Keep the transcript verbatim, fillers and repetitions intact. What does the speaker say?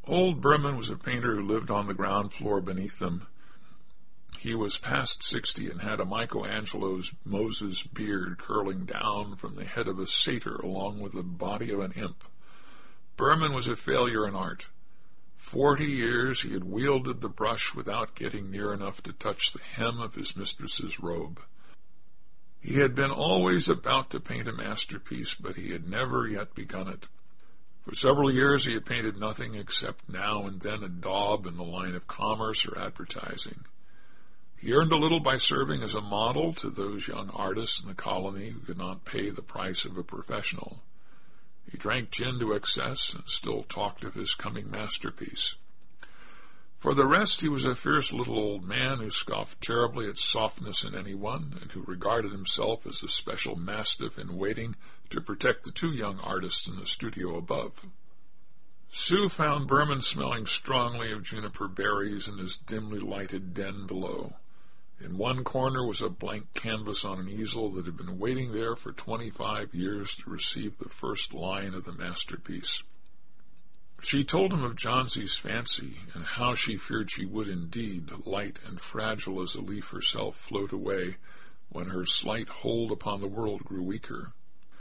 Old Berman was a painter who lived on the ground floor beneath them. He was past sixty and had a Michelangelo's Moses beard curling down from the head of a satyr along with the body of an imp. Berman was a failure in art. Forty years he had wielded the brush without getting near enough to touch the hem of his mistress's robe. He had been always about to paint a masterpiece, but he had never yet begun it. For several years he had painted nothing except now and then a daub in the line of commerce or advertising. He earned a little by serving as a model to those young artists in the colony who could not pay the price of a professional. He drank gin to excess and still talked of his coming masterpiece. For the rest, he was a fierce little old man who scoffed terribly at softness in anyone and who regarded himself as a special mastiff in waiting to protect the two young artists in the studio above. Sue found Berman smelling strongly of juniper berries in his dimly lighted den below. In one corner was a blank canvas on an easel that had been waiting there for twenty-five years to receive the first line of the masterpiece. She told him of Johnsy's fancy, and how she feared she would indeed, light and fragile as a leaf herself, float away when her slight hold upon the world grew weaker.